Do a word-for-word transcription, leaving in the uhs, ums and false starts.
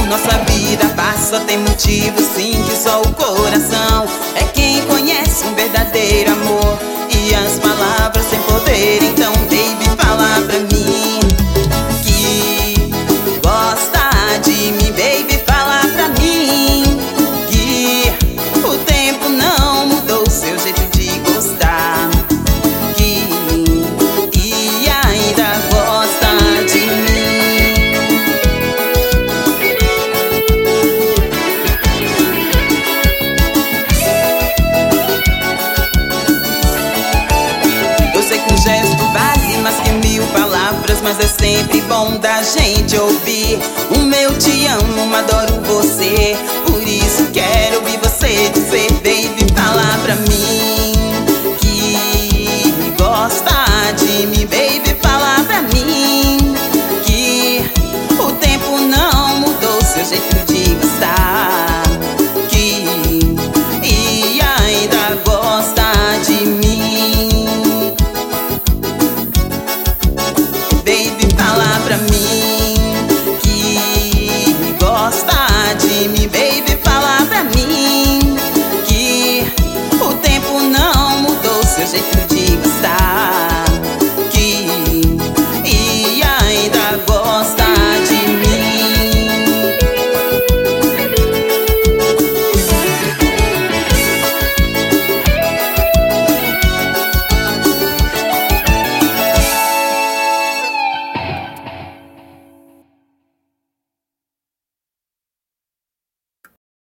Nossa vida passa, tem motivo sim, que só o coração é quem conhece um verdadeiro amor. E as palavras têm poder, então baby, fala pra mim que gosta de mim. Baby, fala pra mim que o tempo não mudou o seu jeito de gostar, que e ainda gosta de mim. Eu sei que um gesto vale mais que mil palavras, mas é sempre bom da gente ouvir um meu te amo, adoro você. Por isso quero ouvir você dizer, baby, fala pra mim que gosta de mim. Baby, fala pra mim que o tempo não mudou seu jeito